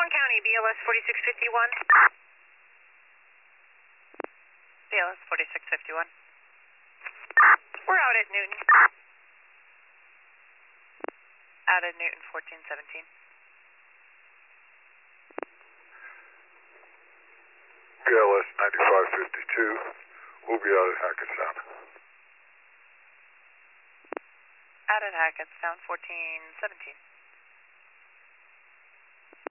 County, BLS 4651. BLS 4651. We're out at Newton. Out at Newton 1417. BLS 9552. We'll be out at Hackettstown. Out at Hackettstown 1417.